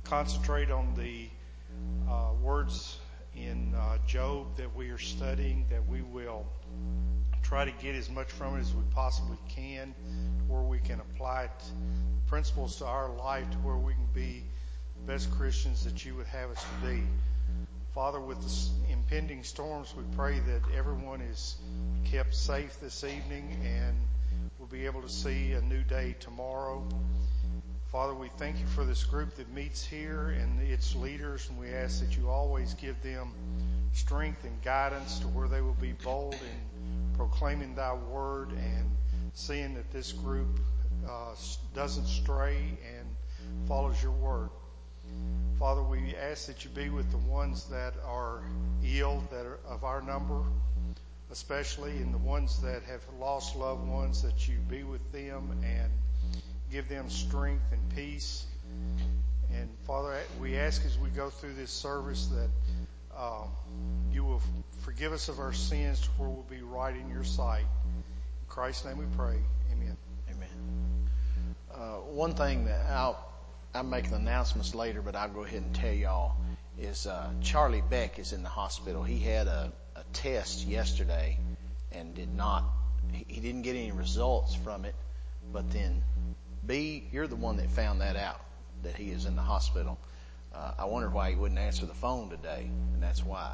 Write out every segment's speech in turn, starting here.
concentrate on the words in Job that we are studying, that we will try to get as much from it as we possibly can, where we can apply it, the principles to our life, to where we can be the best Christians that you would have us to be. Father, with the impending storms, we pray that everyone is kept safe this evening and will be able to see a new day tomorrow. Father, we thank you for this group that meets here and its leaders, and we ask that you always give them strength and guidance to where they will be bold in proclaiming thy word and seeing that this group doesn't stray and follows your word. Father, we ask that you be with the ones that are ill, that are of our number, especially, and the ones that have lost loved ones, that you be with them and give them strength and peace. And Father, we ask as we go through this service that you will forgive us of our sins to where we'll be right in your sight. In Christ's name we pray. Amen. Amen. One thing that I'm making announcements later, but I'll go ahead and tell y'all is Charlie Beck is in the hospital. He had a test yesterday and he didn't get any results from it. But then, B, you're the one that found that out, that he is in the hospital. I wondered why he wouldn't answer the phone today, and that's why.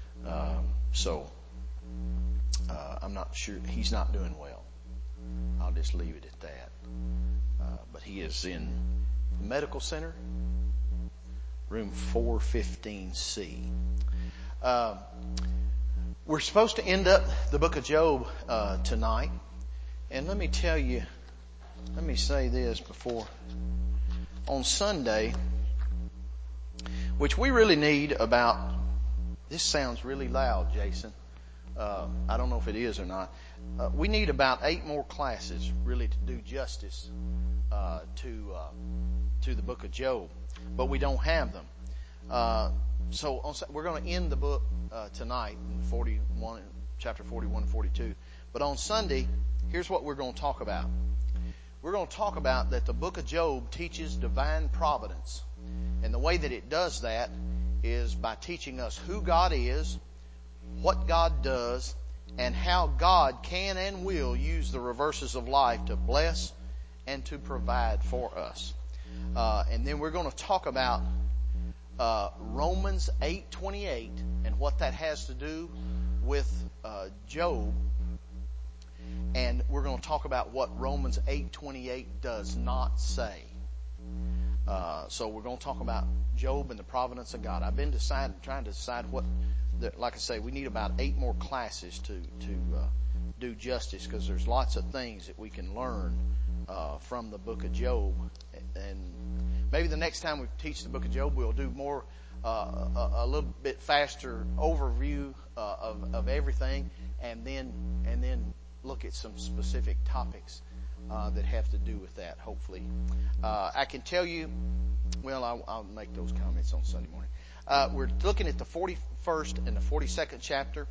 I'm not sure. He's not doing well. I'll just leave it at that. But he is in the medical center, room 415C. We're supposed to end up the book of Job tonight. And let me say this before. On Sunday, which we really need about, this sounds really loud, Jason. I don't know if it is or not. We need about 8 more classes really to do justice to the book of Job, but we don't have them. So we're going to end the book tonight in chapter 41 and 42. But on Sunday, here's what we're going to talk about. We're going to talk about that the book of Job teaches divine providence. And the way that it does that is by teaching us who God is, what God does, and how God can and will use the reverses of life to bless and to provide for us. And then we're going to talk about Romans 8:28 and what that has to do with Job. And we're going to talk about what Romans 8:28 does not say. So we're going to talk about Job and the providence of God. I've been trying to decide like I say, we need about 8 more classes to do justice, because there's lots of things that we can learn from the book of Job. And maybe the next time we teach the book of Job, we'll do more, a little bit faster overview of everything, and then look at some specific topics that have to do with that, hopefully. I can tell you, well, I'll make those comments on Sunday morning. We're looking at the 41st and the 42nd chapter.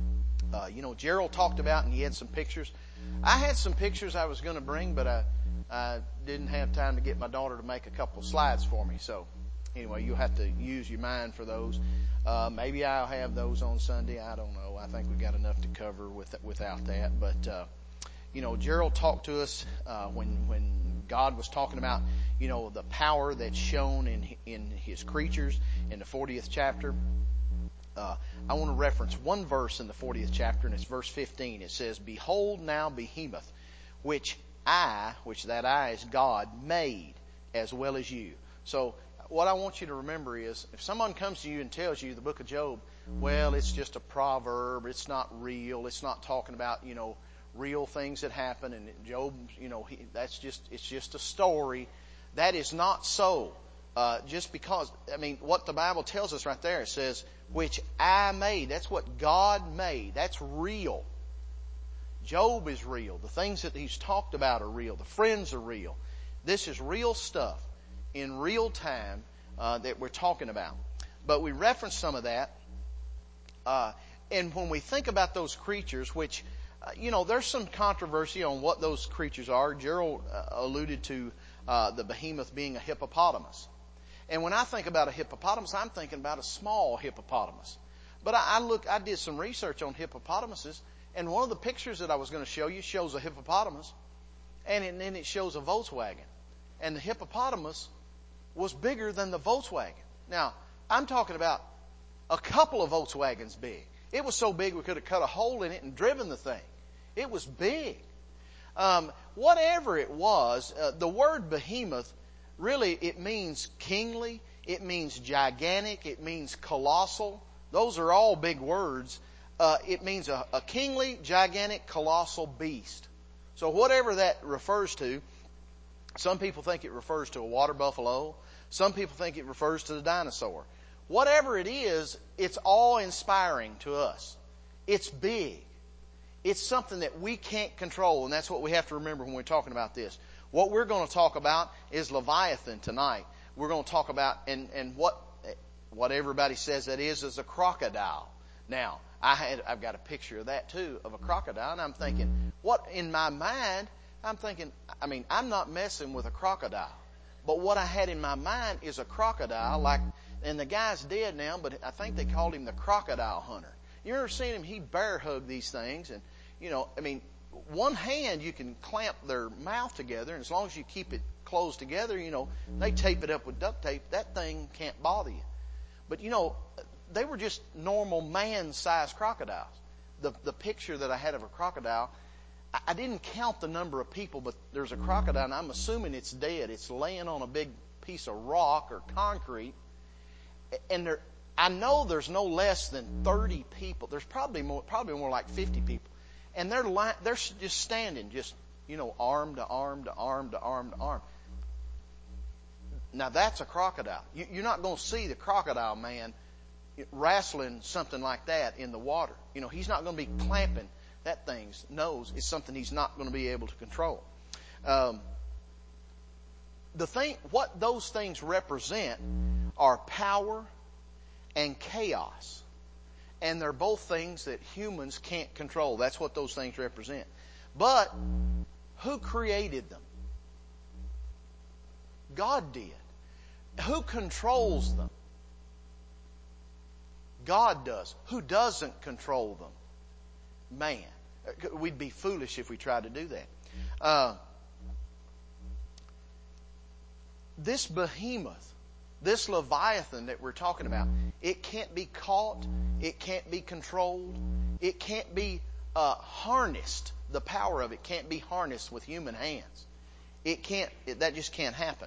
Gerald talked about, and he had some pictures. I had some pictures I was going to bring, but I didn't have time to get my daughter to make a couple of slides for me. So anyway, you'll have to use your mind for those. Maybe I'll have those on Sunday. I don't know. I think we got enough to cover without that. But Gerald talked to us when God was talking about the power that's shown in His creatures in the 40th chapter. I want to reference one verse in the 40th chapter, and it's verse 15. It says, "Behold now behemoth, which that I is God, made as well as you." So what I want you to remember is, if someone comes to you and tells you the book of Job, well, it's just a proverb, it's not real, it's not talking about, real things that happen, and Job, it's just a story. That is not so. Just because, what the Bible tells us right there, it says, which I made. That's what God made. That's real. Job is real. The things that he's talked about are real. The friends are real. This is real stuff in real time that we're talking about. But we reference some of that. And when we think about those creatures, which, there's some controversy on what those creatures are. Gerald alluded to the behemoth being a hippopotamus. And when I think about a hippopotamus, I'm thinking about a small hippopotamus. But I did some research on hippopotamuses, and one of the pictures that I was going to show you shows a hippopotamus, and then it shows a Volkswagen. And the hippopotamus was bigger than the Volkswagen. Now, I'm talking about a couple of Volkswagens big. It was so big we could have cut a hole in it and driven the thing. It was big. Whatever it was, the word behemoth, really it means kingly, it means gigantic, it means colossal. Those are all big words. It means a kingly, gigantic, colossal beast. So whatever that refers to, some people think it refers to a water buffalo. Some people think it refers to the dinosaur. Whatever it is, it's awe-inspiring to us. It's big. It's something that we can't control, and that's what we have to remember when we're talking about this. What we're going to talk about is Leviathan tonight. We're going to talk about, and what everybody says that is a crocodile. Now, I've got a picture of that too, of a crocodile, and I'm thinking, in my mind, I'm not messing with a crocodile. But what I had in my mind is a crocodile, and the guy's dead now, but I think they called him the crocodile hunter. You ever seen him? He bear hug these things, and, one hand you can clamp their mouth together, and as long as you keep it closed together, they tape it up with duct tape. That thing can't bother you. But, they were just normal man-sized crocodiles. The picture that I had of a crocodile, I didn't count the number of people, but there's a crocodile, and I'm assuming it's dead. It's laying on a big piece of rock or concrete, and I know there's no less than 30 people. There's probably more like 50 people. And they're just standing, arm to arm to arm to arm to arm. Now that's a crocodile. You're not going to see the crocodile man wrestling something like that in the water. He's not going to be clamping that thing's nose. It's something he's not going to be able to control. What those things represent are power and chaos. And they're both things that humans can't control. That's what those things represent. But who created them? God did. Who controls them? God does. Who doesn't control them? Man. We'd be foolish if we tried to do that. This behemoth, this Leviathan that we're talking about, it can't be caught. It can't be controlled. It can't be harnessed. The power of it can't be harnessed with human hands. That just can't happen.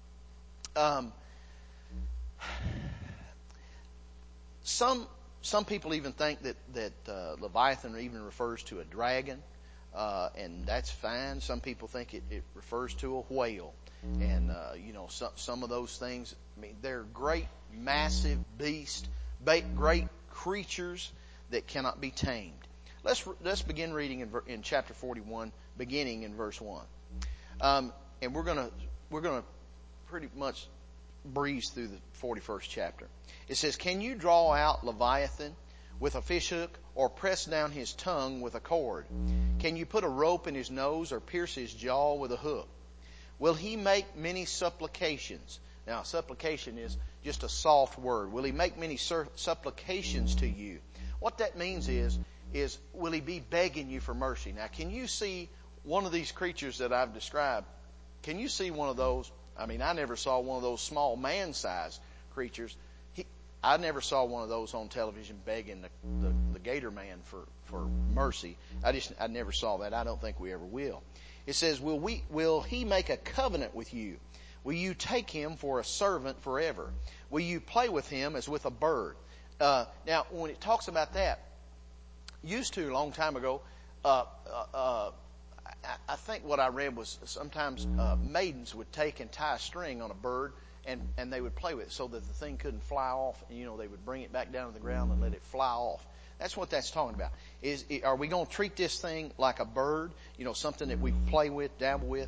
Some people even think that Leviathan even refers to a dragon, and that's fine. Some people think it refers to a whale, and some of those things. They're great, massive beasts, great creatures that cannot be tamed. Let's begin reading in chapter 41, beginning in verse 1, and we're gonna pretty much breeze through the 41st chapter. It says, "Can you draw out Leviathan with a fishhook, or press down his tongue with a cord? Can you put a rope in his nose, or pierce his jaw with a hook? Will he make many supplications?" Now, supplication is just a soft word. Will he make many supplications to you? What that means is will he be begging you for mercy? Now, can you see one of these creatures that I've described? Can you see one of those? I never saw one of those small man-sized creatures. I never saw one of those on television begging the Gator Man for mercy. I never saw that. I don't think we ever will. It says, will he make a covenant with you? Will you take him for a servant forever? Will you play with him as with a bird? Now, when it talks about that, used to a long time ago, I think what I read was sometimes maidens would take and tie a string on a bird, and they would play with it so that the thing couldn't fly off. And, they would bring it back down to the ground and let it fly off. That's what that's talking about. Are we going to treat this thing like a bird? Something that we play with, dabble with?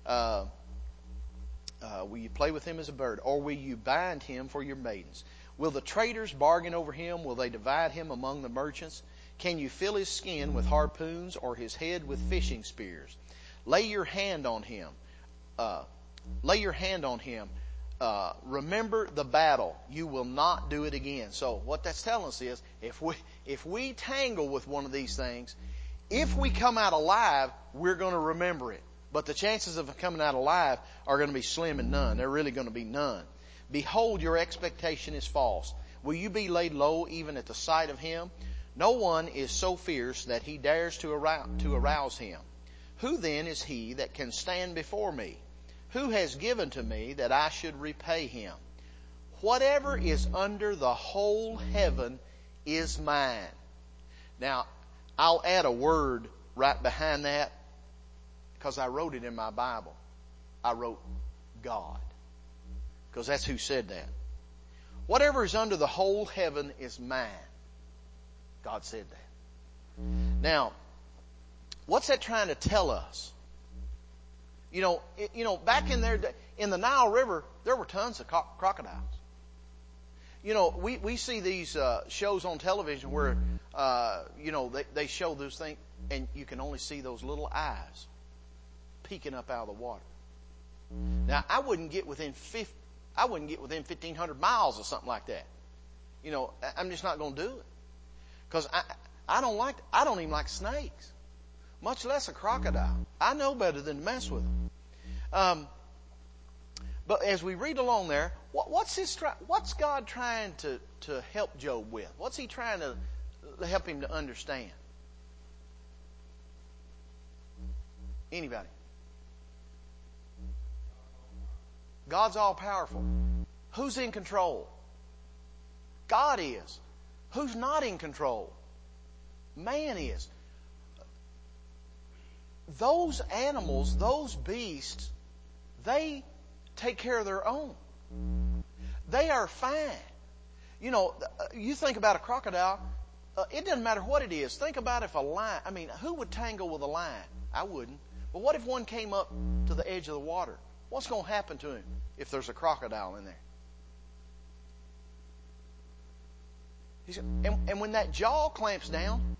Will you play with him as a bird? Or will you bind him for your maidens? Will the traders bargain over him? Will they divide him among the merchants? Can you fill his skin with harpoons, or his head with fishing spears? Lay your hand on him. remember the battle. You will not do it again. So what that's telling us is, if we tangle with one of these things, if we come out alive, we're going to remember it. But the chances of coming out alive are going to be slim and none. They're really going to be none. Behold, your expectation is false. Will you be laid low even at the sight of him? No one is so fierce that he dares to arouse him. Who then is he that can stand before me? Who has given to me that I should repay him? Whatever is under the whole heaven is mine. Now, I'll add a word right behind that because I wrote it in my Bible. I wrote God, because that's who said that. Whatever is under the whole heaven is mine. God said that. Now, what's that trying to tell us? You know, back in there, in the Nile River, there were tons of crocodiles. You know, we see these shows on television where, they show those things, and you can only see those little eyes peeking up out of the water. Now, I wouldn't get within 1,500 miles or something like that. You know, I'm just not going to do it, because I don't even like snakes, much less a crocodile. I know better than to mess with them. But as we read along there, what's God trying to help Job with? What's He trying to help him to understand? Anybody? God's all powerful. Who's in control? God is. Who's not in control? Man is. Those animals, those beasts, they take care of their own. They are fine. You know, you think about a crocodile, it doesn't matter what it is. Think about if a lion, who would tangle with a lion? I wouldn't. But what if one came up to the edge of the water? What's going to happen to him if there's a crocodile in there? And when that jaw clamps down,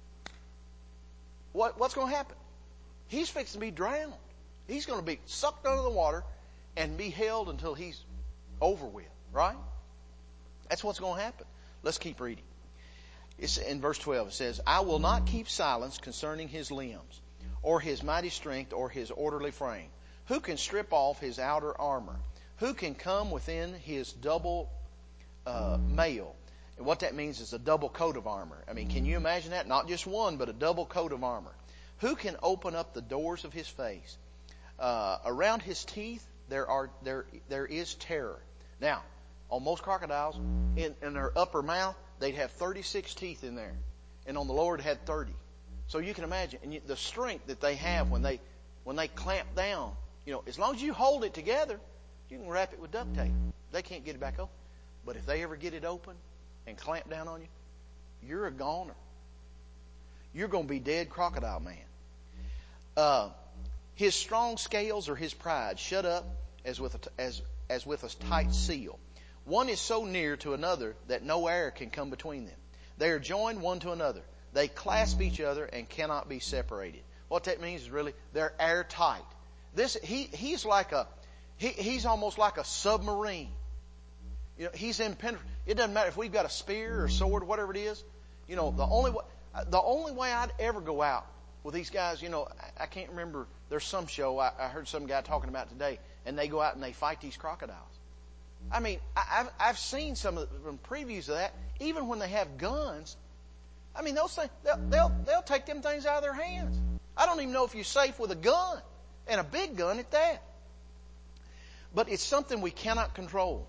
what's going to happen? He's fixing to be drowned. He's going to be sucked under the water and be held until he's over with, right? That's what's going to happen. Let's keep reading. It's in verse 12. It says, I will not keep silence concerning his limbs, or his mighty strength, or his orderly frame. Who can strip off his outer armor? Who can come within his double mail? And what that means is a double coat of armor. Can you imagine that? Not just one, but a double coat of armor. Who can open up the doors of his face? Around his teeth there is terror. Now, on most crocodiles, in their upper mouth, they'd have 36 teeth in there, and on the lower it had 30. So you can imagine, and the strength that they have when they clamp down. You know, as long as you hold it together, you can wrap it with duct tape. They can't get it back open. But if they ever get it open and clamp down on you, you're a goner. You're going to be dead crocodile man. His strong scales are his pride, shut up as with a tight seal. One is so near to another that no air can come between them. They are joined one to another. They clasp each other and cannot be separated. What that means is really they're airtight. He's almost like a submarine. You know, he's impenetrable. It doesn't matter if we've got a spear or sword, whatever it is. You know, the only way I'd ever go out with these guys, you know, I can't remember. There's some show I heard some guy talking about today, and they go out and they fight these crocodiles. I've seen some of the previews of that. Even when they have guns, those things, they'll take them things out of their hands. I don't even know if you're safe with a gun, and a big gun at that. But it's something we cannot control.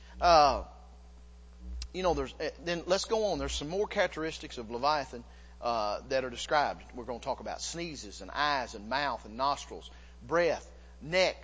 Then let's go on. There's some more characteristics of Leviathan that are described. We're going to talk about sneezes and eyes and mouth and nostrils, breath, neck,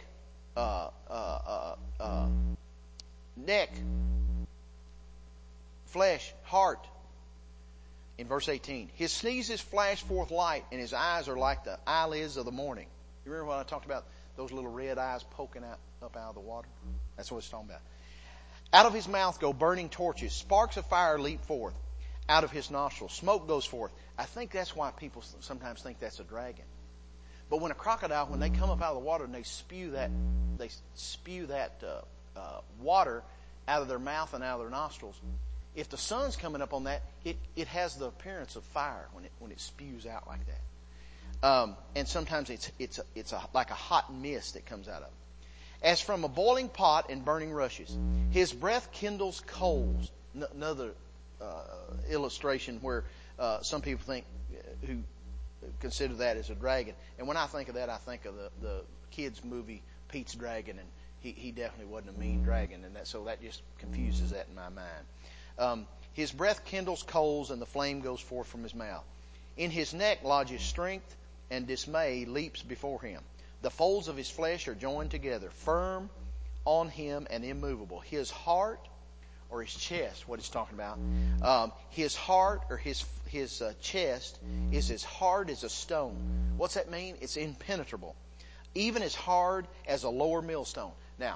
flesh, heart. In verse 18, his sneezes flash forth light, and his eyes are like the eyelids of the morning. You remember when I talked about those little red eyes poking up out of the water? That's what it's talking about. Out of his mouth go burning torches. Sparks of fire leap forth. Out of his nostrils, smoke goes forth. I think that's why people sometimes think that's a dragon. But when a crocodile, when they come up out of the water and they spew that water out of their mouth and out of their nostrils. If the sun's coming up on that, it has the appearance of fire when it spews out like that. And sometimes it's like a hot mist that comes out of it. As from a boiling pot and burning rushes, his breath kindles coals. Another illustration where some people think who consider that as a dragon. And when I think of that, I think of the kids' movie Pete's Dragon, and he definitely wasn't a mean dragon, and so that just confuses that in my mind. His breath kindles coals, and the flame goes forth from his mouth. In his neck lodges strength, and dismay leaps before him. The folds of his flesh are joined together, firm on him and immovable. His heart, or his chest, what he's talking about, his heart or his chest is as hard as a stone. What's that mean? It's impenetrable, even as hard as a lower millstone. Now,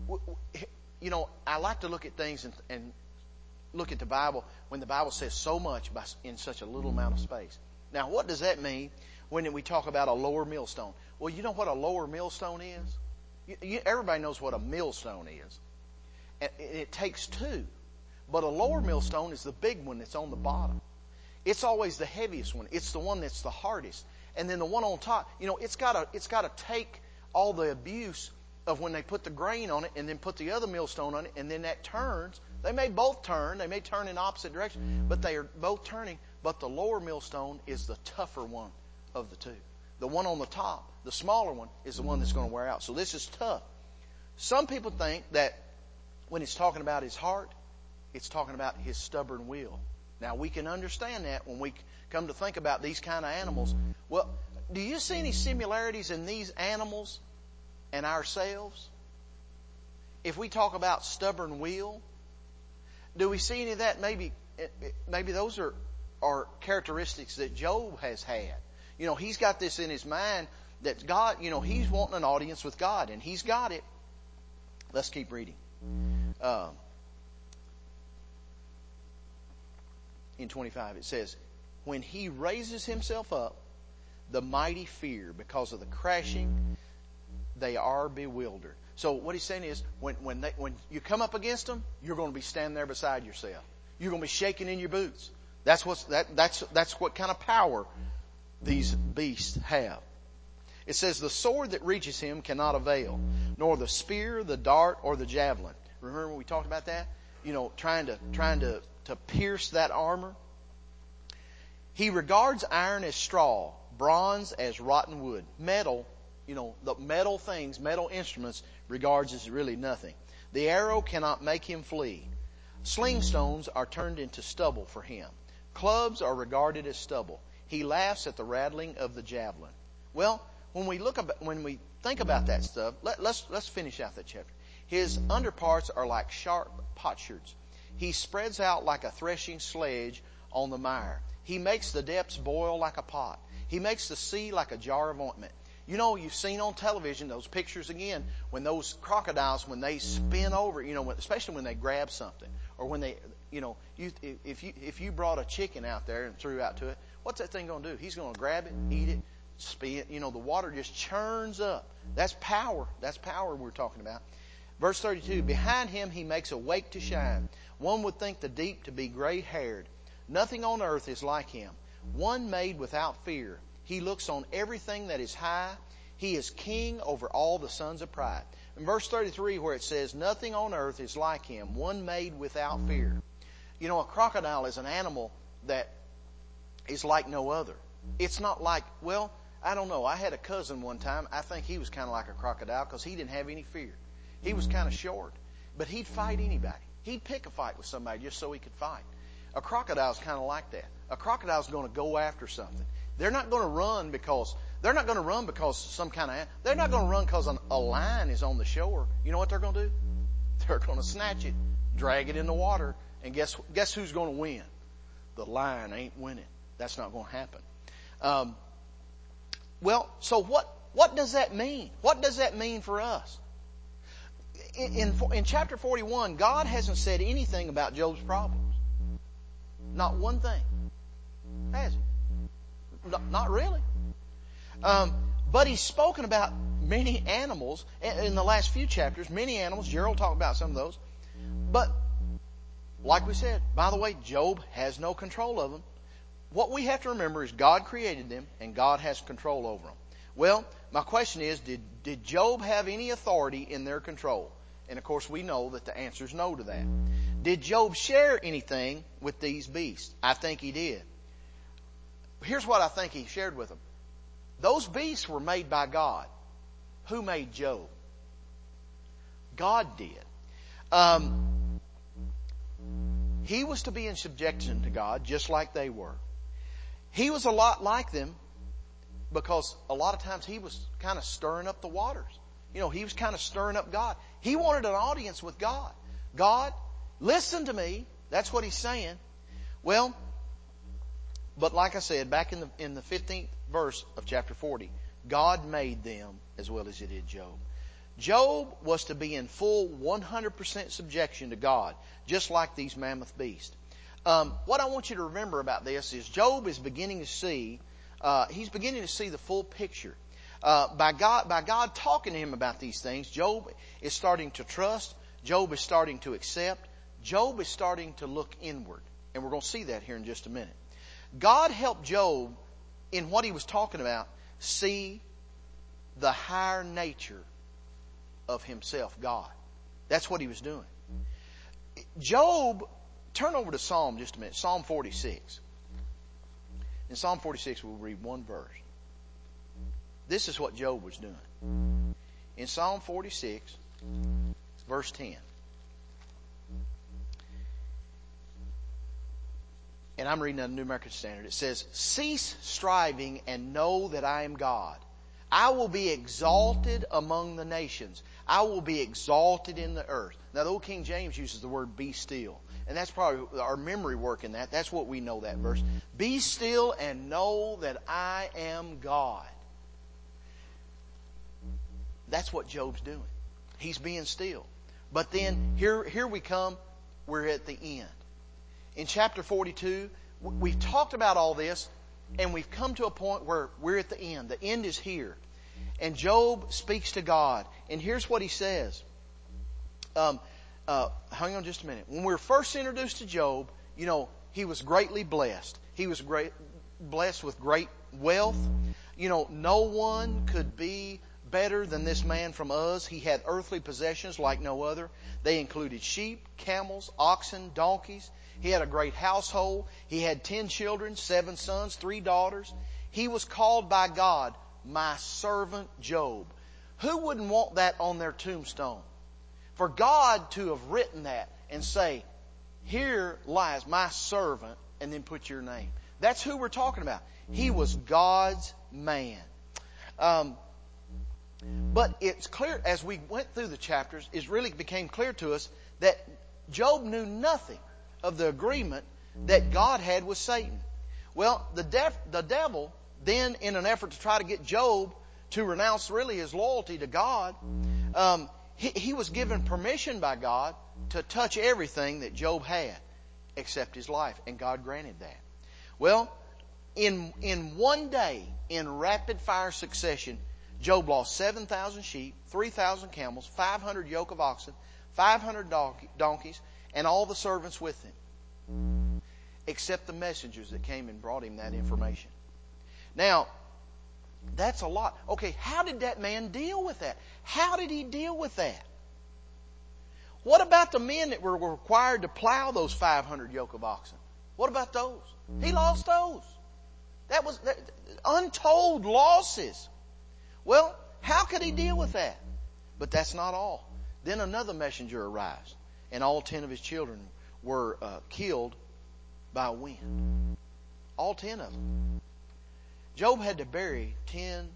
I like to look at things and look at the Bible when the Bible says so much in such a little amount of space. Now, what does that mean when we talk about a lower millstone? Well, you know what a lower millstone is? Everybody knows what a millstone is. It takes two. But a lower millstone is the big one that's on the bottom. It's always the heaviest one. It's the one that's the hardest. And then the one on top, it's got to take all the abuse of when they put the grain on it and then put the other millstone on it, and then that turns. They may both turn. They may turn in opposite directions, but they are both turning. But the lower millstone is the tougher one of the two. The one on the top, the smaller one, is the one that's going to wear out. So this is tough. Some people think that when it's talking about his heart, it's talking about his stubborn will. Now, we can understand that when we come to think about these kind of animals. Well, do you see any similarities in these animals and ourselves? If we talk about stubborn will, do we see any of that? Maybe those are characteristics that Job has had. He's got this in his mind that God, he's wanting an audience with God, and he's got it. Let's keep reading. In 25, it says, when he raises himself up, the mighty fear because of the crashing, they are bewildered. So what he's saying is, when you come up against them, you're going to be standing there beside yourself. You're going to be shaking in your boots. That's what kind of power these beasts have. It says, the sword that reaches him cannot avail, nor the spear, the dart, or the javelin. Remember when we talked about that? Trying to pierce that armor. He regards iron as straw, bronze as rotten wood. Metal, the metal things, metal instruments, regards as really nothing. The arrow cannot make him flee. Sling stones are turned into stubble for him. Clubs are regarded as stubble. He laughs at the rattling of the javelin. Well, when we think about that stuff, let's finish out that chapter. His underparts are like sharp potsherds. He spreads out like a threshing sledge on the mire. He makes the depths boil like a pot. He makes the sea like a jar of ointment. You've seen on television those pictures again when those crocodiles, when they spin over, especially when they grab something, or when they, if you brought a chicken out there and threw out to it, what's that thing going to do? He's going to grab it, eat it, spin. The water just churns up. That's power. That's power we're talking about. Verse 32, behind him he makes a wake to shine. One would think the deep to be gray-haired. Nothing on earth is like him. One made without fear. He looks on everything that is high. He is king over all the sons of pride. In verse 33 where it says, nothing on earth is like him. One made without fear. A crocodile is an animal that is like no other. It's not like, I don't know. I had a cousin one time. I think he was kind of like a crocodile because he didn't have any fear. He was kind of short, but he'd fight anybody. He'd pick a fight with somebody just so he could fight. A crocodile's kind of like that. A crocodile's going to go after something. They're not going to run because some kind of. They're not going to run because a lion is on the shore. You know what they're going to do? They're going to snatch it, drag it in the water, and guess who's going to win? The lion ain't winning. That's not going to happen. So what does that mean? What does that mean for us? In chapter 41, God hasn't said anything about Job's problems. Not one thing. Has he? Not really. But he's spoken about many animals. In the last few chapters, many animals. Gerald talked about some of those. But, like we said, by the way, Job has no control of them. What we have to remember is God created them and God has control over them. Well, my question is, did Job have any authority in their control? And of course we know that the answer is no to that. Did Job share anything with these beasts? I think he did. Here's what I think he shared with them. Those beasts were made by God. Who made Job? God did. He was to be in subjection to God just like they were. He was a lot like them because a lot of times he was kind of stirring up the waters. He was kind of stirring up God. He wanted an audience with God. God, listen to me. That's what he's saying. Well, but like I said, back in the 15th verse of chapter 40, God made them as well as he did Job. Job was to be in full 100% subjection to God, just like these mammoth beasts. What I want you to remember about this is Job is beginning to see, he's beginning to see the full picture. By God talking to him about these things, Job is starting to trust. Job is starting to accept. Job is starting to look inward. And we're going to see that here in just a minute. God helped Job in what he was talking about see the higher nature of himself, God. That's what he was doing. Job, turn over to Psalm just a minute. Psalm 46. In Psalm 46 we'll read one verse. This is what Job was doing. In Psalm 46, verse 10. And I'm reading the New American Standard. It says, "Cease striving and know that I am God. I will be exalted among the nations. I will be exalted in the earth." Now, the old King James uses the word "be still." And that's probably our memory work in that. That's what we know that verse. "Be still and know that I am God." That's what Job's doing. He's being still. But then here we come. We're at the end. In chapter 42, we've talked about all this, and we've come to a point where we're at the end. The end is here. And Job speaks to God. And here's what he says. Hang on just a minute. When we were first introduced to Job, he was greatly blessed. He was blessed with great wealth. No one could be better than this man from Uz. He had earthly possessions like no other. They included sheep, camels, oxen, donkeys. He had a great household. He had 10 children, 7 sons, 3 daughters. He was called by God, "My servant Job." Who wouldn't want that on their tombstone? For God to have written that and say, "Here lies my servant," and then put your name. That's who we're talking about. He was God's man. But it's clear as we went through the chapters, it really became clear to us that Job knew nothing of the agreement that God had with Satan. Well, the devil then, in an effort to try to get Job to renounce really his loyalty to God, he was given permission by God to touch everything that Job had except his life, and God granted that. Well, in one day, in rapid fire succession, Job lost 7,000 sheep, 3,000 camels, 500 yoke of oxen, 500 donkeys, and all the servants with him, except the messengers that came and brought him that information. Now, that's a lot. Okay, how did that man deal with that? How did he deal with that? What about the men that were required to plow those 500 yoke of oxen? What about those? He lost those. That was untold losses. Well, how could he deal with that? But that's not all. Then another messenger arrives, and all 10 of his children were killed by a wind. All 10 of them. Job had to bury 10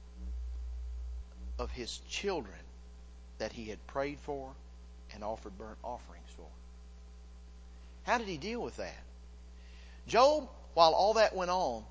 of his children that he had prayed for and offered burnt offerings for. How did he deal with that? Job, while all that went on,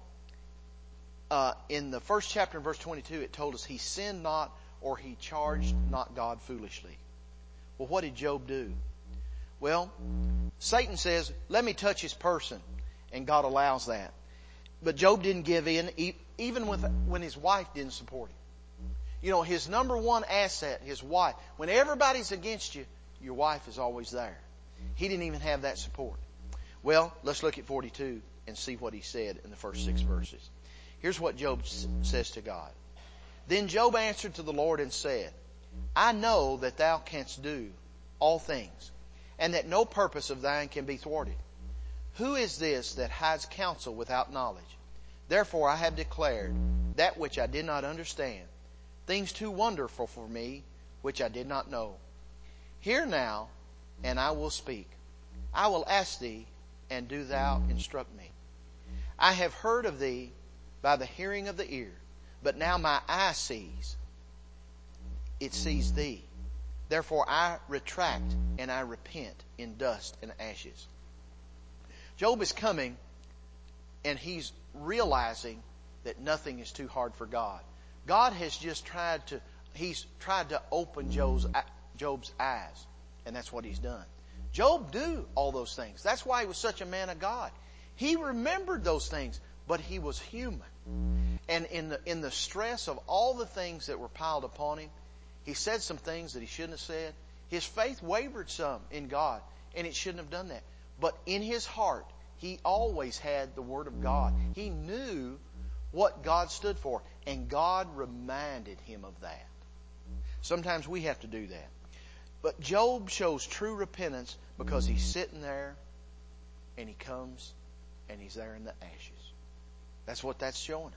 in the first chapter in verse 22, it told us he sinned not or he charged not God foolishly. Well, what did Job do? Well, Satan says, "Let me touch his person," and God allows that. But Job didn't give in, even when his wife didn't support him. His number one asset, his wife. When everybody's against you, your wife is always there. He didn't even have that support. Well, let's look at 42 and see what he said in the first 6 verses. Here's what Job says to God. Then Job answered to the Lord and said, I know that thou canst do all things, and that no purpose of thine can be thwarted. Who is this that hides counsel without knowledge? Therefore I have declared that which I did not understand, things too wonderful for me, which I did not know. Hear now, and I will speak. I will ask thee, and do thou instruct me. I have heard of thee by the hearing of the ear, but now my eye sees. It sees thee. Therefore I retract and I repent in dust and ashes. Job is coming and he's realizing that nothing is too hard for God. God has just tried to open Job's eyes, and that's what he's done. Job knew all those things. That's why he was such a man of God. He remembered those things, but he was human. And in the stress of all the things that were piled upon him, he said some things that he shouldn't have said. His faith wavered some in God, and it shouldn't have done that. But in his heart, he always had the Word of God. He knew what God stood for, and God reminded him of that. Sometimes we have to do that. But Job shows true repentance because he's sitting there and he comes and he's there in the ashes. That's what that's showing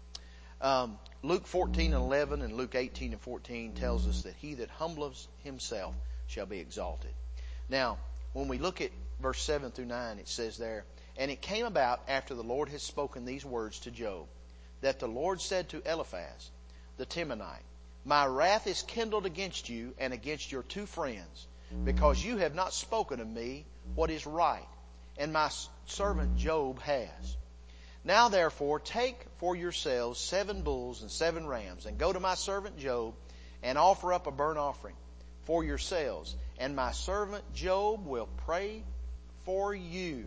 us. Luke 14:11 and Luke 18:14 tells us that he that humbleth himself shall be exalted. Now, when we look at verse 7 through 9, it says there, and it came about after the Lord had spoken these words to Job, that the Lord said to Eliphaz the Temanite, my wrath is kindled against you and against your 2 friends, because you have not spoken of me what is right, and my servant Job has. Now therefore take for yourselves 7 bulls and 7 rams, and go to my servant Job, and offer up a burnt offering for yourselves, and my servant Job will pray for you.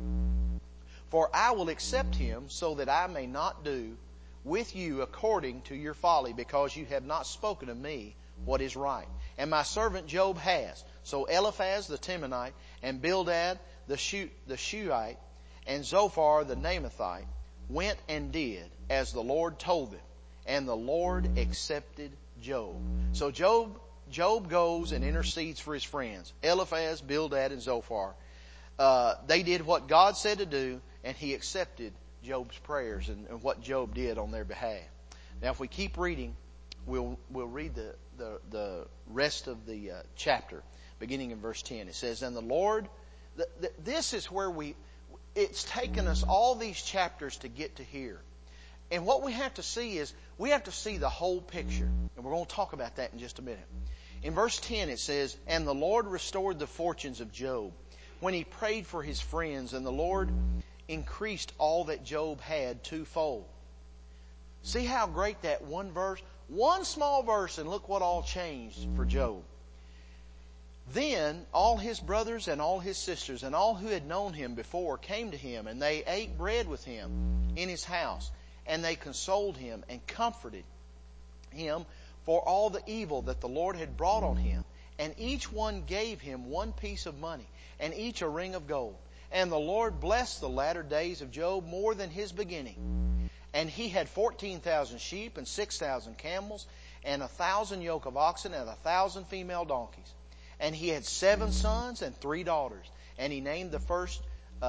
For I will accept him, so that I may not do with you according to your folly, because you have not spoken of me what is right. And my servant Job has. So Eliphaz the Temanite, and Bildad the Shuhite, and Zophar the Naamathite went and did as the Lord told them, and the Lord accepted Job. So Job goes and intercedes for his friends, Eliphaz, Bildad, and Zophar. They did what God said to do, and he accepted Job's prayers and what Job did on their behalf. Now, if we keep reading, we'll read the rest of the chapter, beginning in verse 10. It says, and the Lord, this is where it's taken us all these chapters to get to here. And what we have to see is, we have to see the whole picture. And we're going to talk about that in just a minute. In verse 10 it says, and the Lord restored the fortunes of Job when he prayed for his friends, and the Lord increased all that Job had 2-fold. See how great that one small verse, and look what all changed for Job. Then all his brothers and all his sisters and all who had known him before came to him, and they ate bread with him in his house, and they consoled him and comforted him for all the evil that the Lord had brought on him. And each one gave him 1 piece of money, and each a ring of gold. And the Lord blessed the latter days of Job more than his beginning. And he had 14,000 sheep and 6,000 camels, and 1,000 yoke of oxen, and 1,000 female donkeys. And he had 7 sons and 3 daughters. And he named the first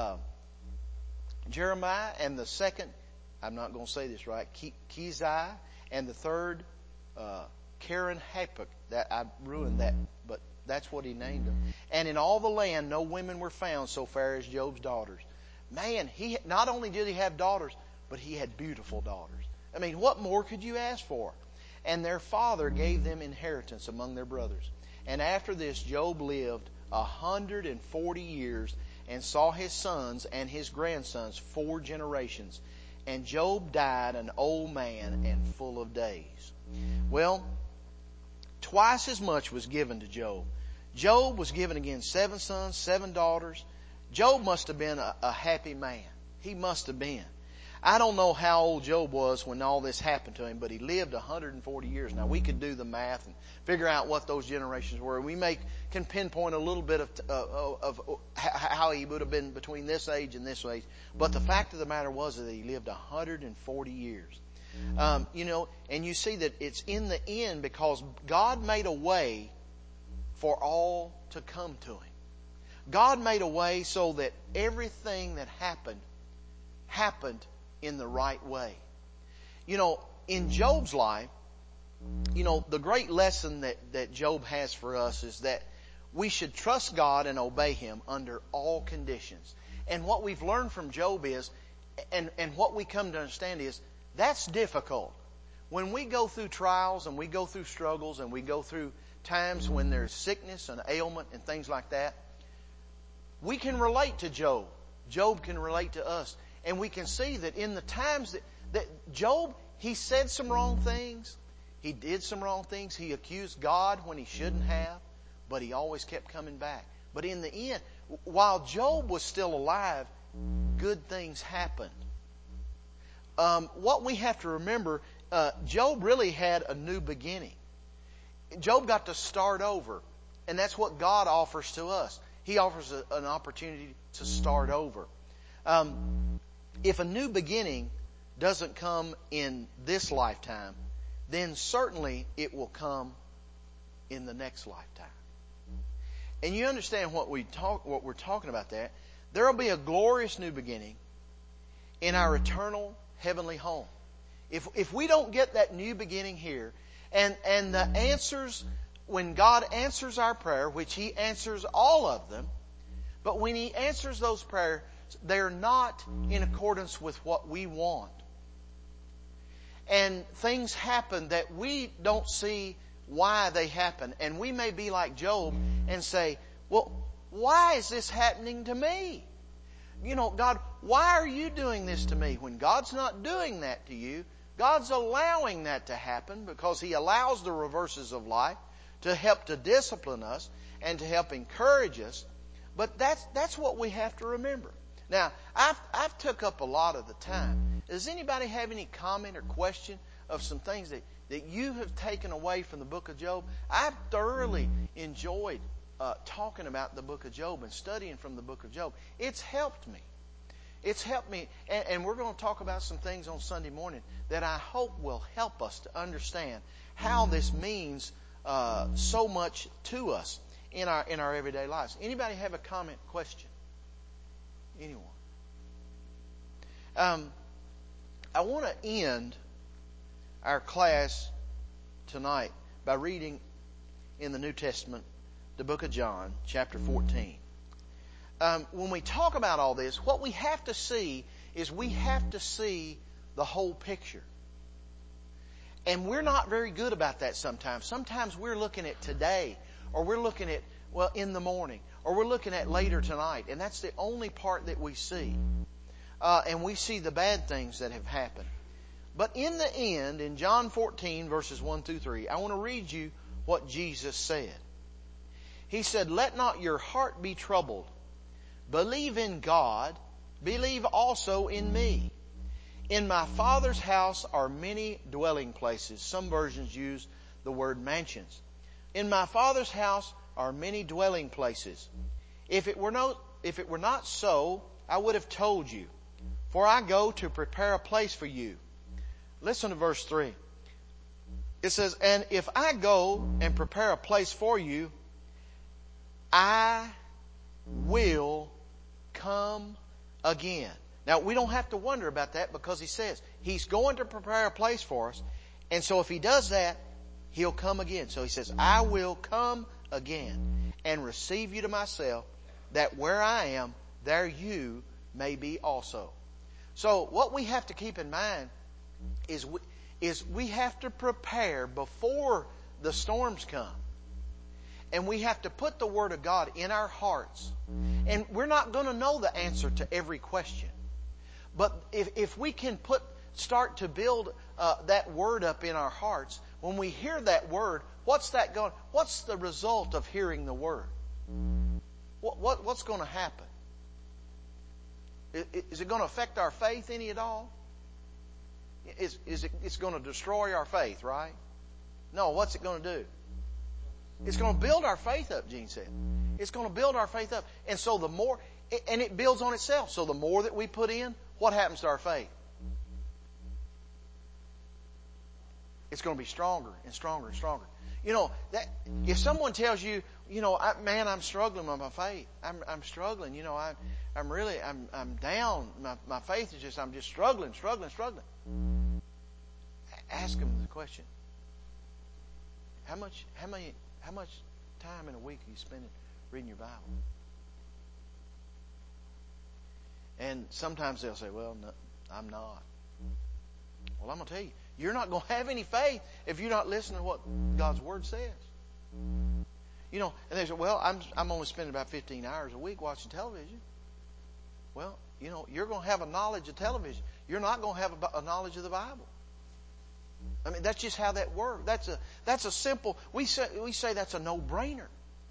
Jeremiah, and the second, I'm not going to say this right, Keziah, and the third Karen Hapuk. That I ruined that, but that's what he named them. And in all the land no women were found so fair as Job's daughters. Man, he not only did he have daughters, but he had beautiful daughters. I mean, what more could you ask for? And their father gave them inheritance among their brothers. And after this, Job lived 140 years, and saw his sons and his grandsons 4 generations. And Job died an old man and full of days. Well, twice as much was given to Job. Job was given again 7 sons, 7 daughters. Job must have been a happy man. He must have been. I don't know how old Job was when all this happened to him, but he lived 140 years. Now, we could do the math and figure out what those generations were. We can pinpoint a little bit of how he would have been between this age and this age. But the fact of the matter was that he lived 140 years. And you see that it's in the end because God made a way for all to come to him. God made a way so that everything that happened in the right way. In Job's life, the great lesson that Job has for us is that we should trust God and obey Him under all conditions. And what we've learned from Job is, and what we come to understand is, that's difficult. When we go through trials and we go through struggles and we go through times when there's sickness and ailment and things like that, we can relate to Job. Job can relate to us. And we can see that in the times that Job, he said some wrong things. He did some wrong things. He accused God when he shouldn't have. But he always kept coming back. But in the end, while Job was still alive, good things happened. What we have to remember, Job really had a new beginning. Job got to start over. And that's what God offers to us. He offers an opportunity to start over. If a new beginning doesn't come in this lifetime, then certainly it will come in the next lifetime. And you understand what we're talking about there. There will be a glorious new beginning in our eternal heavenly home. If we don't get that new beginning here, and the answers, when God answers our prayer, which He answers all of them, but when He answers those prayers, they're not in accordance with what we want. And things happen that we don't see why they happen. And we may be like Job and say, well, why is this happening to me? God, why are you doing this to me? When God's not doing that to you, God's allowing that to happen because He allows the reverses of life to help to discipline us and to help encourage us. But that's what we have to remember. Now, I've took up a lot of the time. Does anybody have any comment or question of some things that you have taken away from the book of Job? I've thoroughly enjoyed talking about the book of Job and studying from the book of Job. It's helped me. It's helped me. And we're going to talk about some things on Sunday morning that I hope will help us to understand how this means so much to us in our everyday lives. Anybody have a comment, question? Anyone? I want to end our class tonight by reading in the New Testament the book of John, chapter 14. When we talk about all this, what we have to see is we have to see the whole picture. And we're not very good about that sometimes. Sometimes we're looking at today, or we're looking at, in the morning, or we're looking at later tonight. And that's the only part that we see. And we see the bad things that have happened. But in the end, in John 14, verses 1 through 3, I want to read you what Jesus said. He said, "Let not your heart be troubled. Believe in God. Believe also in me. In my Father's house are many dwelling places." Some versions use the word mansions. In my Father's house are many dwelling places. If it were not so, I would have told you. For I go to prepare a place for you. Listen to verse 3. It says, "And if I go and prepare a place for you, I will come again." Now, we don't have to wonder about that because He says He's going to prepare a place for us. And so if He does that, He'll come again. So He says, "I will come again and receive you to myself, that where I am, there you may be also." So what we have to keep in mind is we have to prepare before the storms come. And we have to put the Word of God in our hearts. And we're not going to know the answer to every question. But if we can start to build that Word up in our hearts, when we hear that Word, what's the result of hearing the Word? What's going to happen? Is it going to affect our faith any at all? It's going to destroy our faith, right? No, what's it going to do? It's going to build our faith up, Gene said. It's going to build our faith up. And so the more, and it builds on itself. So the more that we put in, what happens to our faith? It's going to be stronger and stronger and stronger. You know, that if someone tells you, you know, man, I'm struggling with my faith. I'm struggling. You know, I'm down. My faith is just, I'm just struggling. Ask them the question. How much time in a week are you spending reading your Bible? And sometimes they'll say, well, no, I'm not. Well, I'm going to tell you, you're not going to have any faith if you're not listening to what God's Word says. You know, and they say, well, I'm only spending about 15 hours a week watching television. Well, you know, you're going to have a knowledge of television. You're not going to have a knowledge of the Bible. I mean, that's just how that works. That's a simple, we say that's a no-brainer.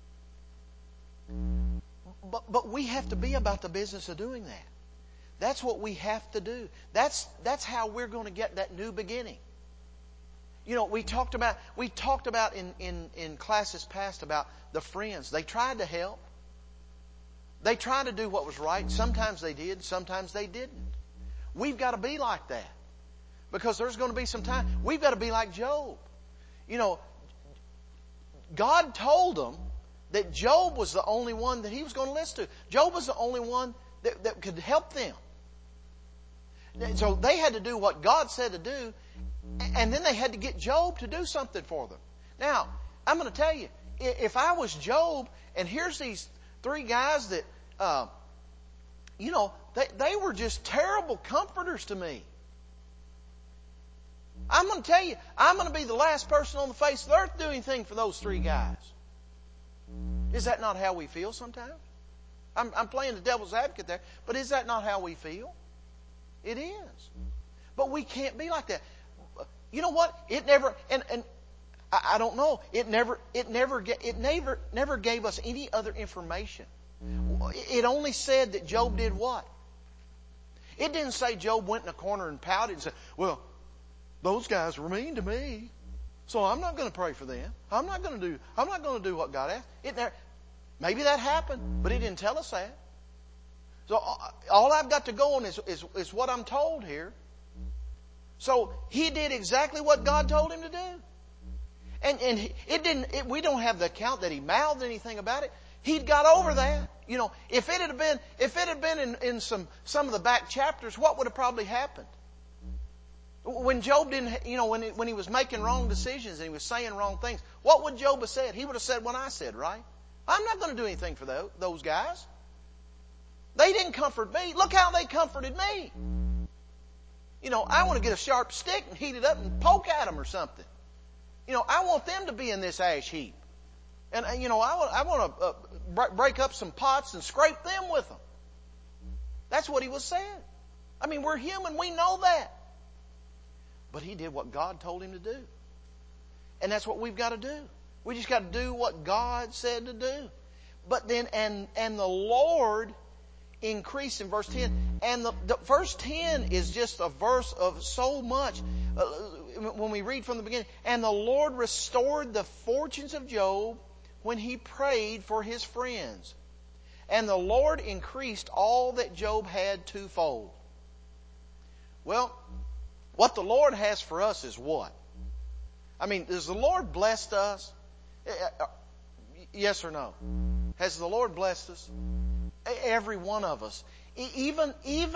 But we have to be about the business of doing that. That's what we have to do. That's how we're going to get that new beginning. You know, we talked about in classes past about the friends. They tried to help. They tried to do what was right. Sometimes they did, sometimes they didn't. We've got to be like that. Because there's going to be some time. We've got to be like Job. You know, God told them that Job was the only one that He was going to listen to. Job was the only one that could help them. So they had to do what God said to do, and then they had to get Job to do something for them. Now, I'm going to tell you, if I was Job, and here's these three guys that, you know, they were just terrible comforters to me. I'm going to tell you, I'm going to be the last person on the face of the earth doing anything for those three guys. Is that not how we feel sometimes? I'm playing the devil's advocate there, but is that not how we feel? It is. But we can't be like that. You know what? It never, and I don't know. It never gave us any other information. It only said that Job did what? It didn't say Job went in a corner and pouted and said, well, those guys were mean to me, so I'm not going to pray for them. I'm not going to do what God asked. Maybe that happened, but He didn't tell us that. So all I've got to go on is what I'm told here. So he did exactly what God told him to do. And we don't have the account that he mouthed anything about it. He'd got over that. You know, if it had been in some of the back chapters, what would have probably happened? When Job didn't, you know, when he was making wrong decisions and he was saying wrong things, what would Job have said? He would have said what I said, right? I'm not going to do anything for those guys. They didn't comfort me. Look how they comforted me. You know, I want to get a sharp stick and heat it up and poke at them or something. You know, I want them to be in this ash heap. And, you know, I want to break up some pots and scrape them with them. That's what he was saying. I mean, we're human. We know that. But he did what God told him to do. And that's what we've got to do. We just got to do what God said to do. But then, and the Lord increased in verse 10. And the verse 10 is just a verse of so much. When we read from the beginning, and the Lord restored the fortunes of Job when he prayed for his friends. And the Lord increased all that Job had twofold. Well, what the Lord has for us is what? I mean, has the Lord blessed us? Yes or no? Has the Lord blessed us? Every one of us. Even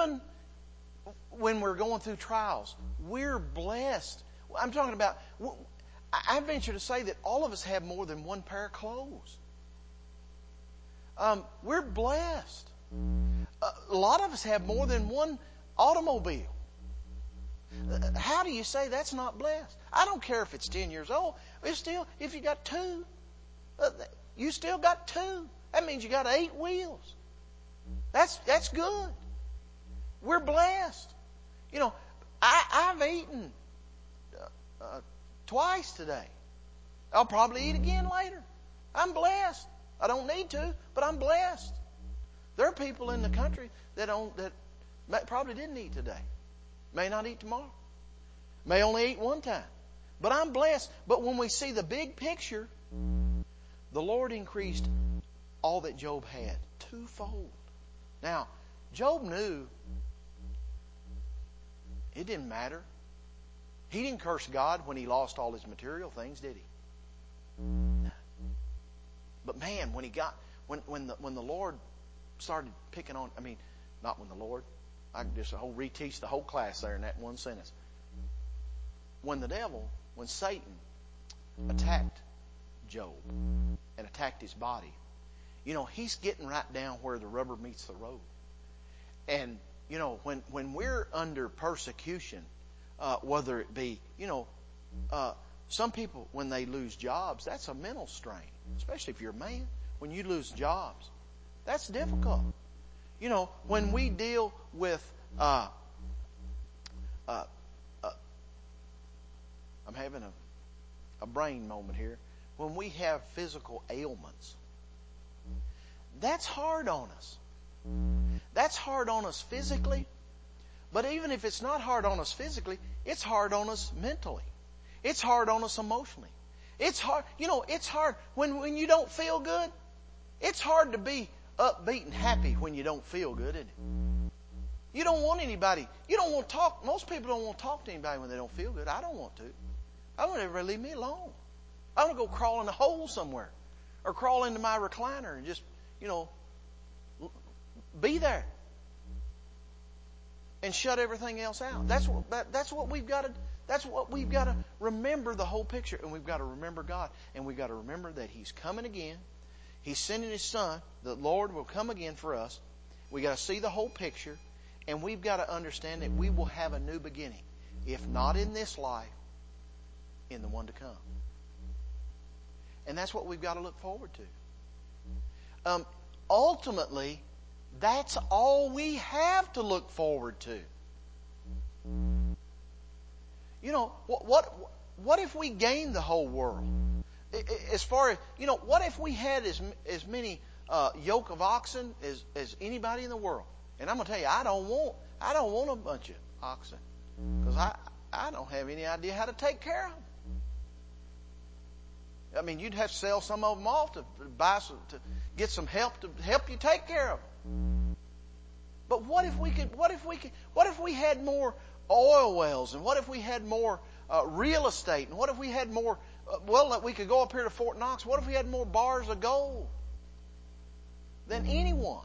when we're going through trials, we're blessed. I'm talking about, I venture to say that all of us have more than one pair of clothes. We're blessed. A lot of us have more than one automobile. How do you say that's not blessed? I don't care if it's 10 years old. It's still, if you got two, you still got two. That means you got 8 wheels. That's good. We're blessed. You know, I've eaten twice today. I'll probably eat again later. I'm blessed. I don't need to, but I'm blessed. There are people in the country that probably didn't eat today. May not eat tomorrow. May only eat one time. But I'm blessed. But when we see the big picture, the Lord increased all that Job had twofold. Now, Job knew it didn't matter. He didn't curse God when he lost all his material things, did he? No. But man, when the Lord started picking on, not when the Lord, I can just reteach the whole class there in that one sentence. When Satan attacked Job and attacked his body, he's getting right down where the rubber meets the road. And, when we're under persecution, whether it be, some people, when they lose jobs, that's a mental strain, especially if you're a man. When you lose jobs, that's difficult. When we deal with, I'm having a brain moment here. When we have physical ailments, that's hard on us. That's hard on us physically. But even if it's not hard on us physically, it's hard on us mentally. It's hard on us emotionally. It's hard, it's hard when you don't feel good. It's hard to be upbeat and happy when you don't feel good, isn't it? You don't want anybody. You don't want to talk. Most people don't want to talk to anybody when they don't feel good. I don't want to. I want everybody to leave me alone. I want to go crawl in a hole somewhere or crawl into my recliner and just, be there and shut everything else out. That's what we've got to. That's what we've got to remember, the whole picture, and we've got to remember God, and we've got to remember that He's coming again. He's sending His Son. The Lord will come again for us. We got to see the whole picture, and we've got to understand that we will have a new beginning, if not in this life, in the one to come. And that's what we've got to look forward to. Ultimately, that's all we have to look forward to. What if we gained the whole world? As far as, what if we had as many yoke of oxen as anybody in the world? And I'm going to tell you, I don't want a bunch of oxen, because I don't have any idea how to take care of them. You'd have to sell some of them off to get some help to help you take care of them. But what if we had more oil wells, and what if we had more real estate, and what if we had more, we could go up here to Fort Knox, what if we had more bars of gold than anyone?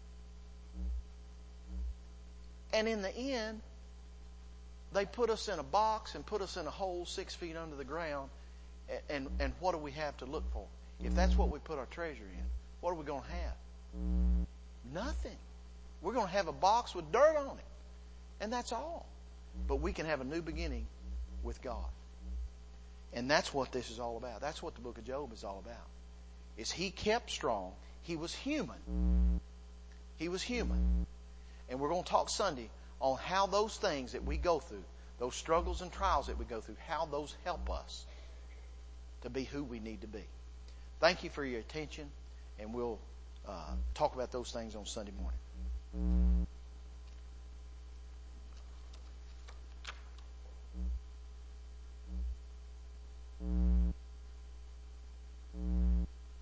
And in the end, they put us in a box and put us in a hole 6 feet under the ground, and what do we have to look for? If that's what we put our treasure in, what are we going to have? Nothing. We're going to have a box with dirt on it, and that's all. But we can have a new beginning with God. And that's what this is all about. That's what the book of Job is all about. Is he kept strong. He was human. He was human. And we're going to talk Sunday on how those things that we go through, those struggles and trials that we go through, how those help us to be who we need to be. Thank you for your attention, and we'll talk about those things on Sunday morning.